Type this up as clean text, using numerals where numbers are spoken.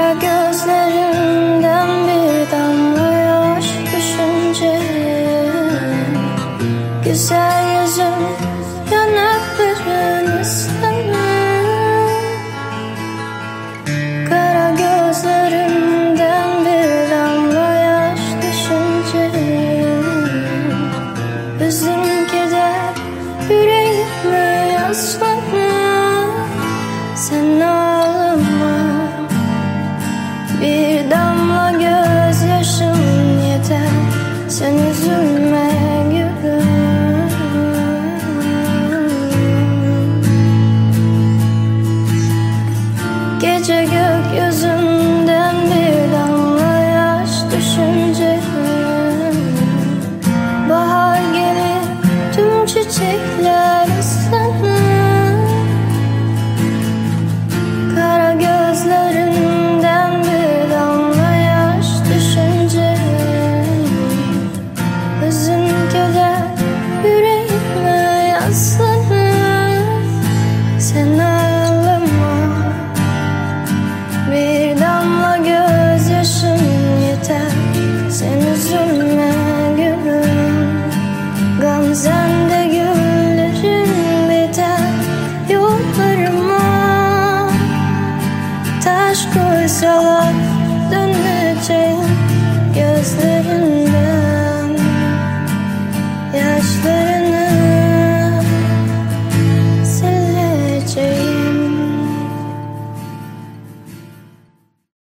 Kara gözlerimden bir damla yaş düşünce güzel yüzün yanakların ıslanır. Kara gözlerimden bir damla yaş düşünce hüzün keder yüreğime yaslanır. Sen ağlama, bir damla gözyaşım yeter. Sen üzülme gülüm. Gece gökyüzünden bir damla yaş düşünce bahar gelir, tüm çiçekler ıslanır. Kara gözlerimden bir damla yaş düşünce hüzün keder yüreğime yaslanır. Sen ağlama, bir damla gözyaşın yeter. Sen üzülme gülüm. Gamzende güllerin biter. Yollarıma taş koysalar döneceğim. Gözlerim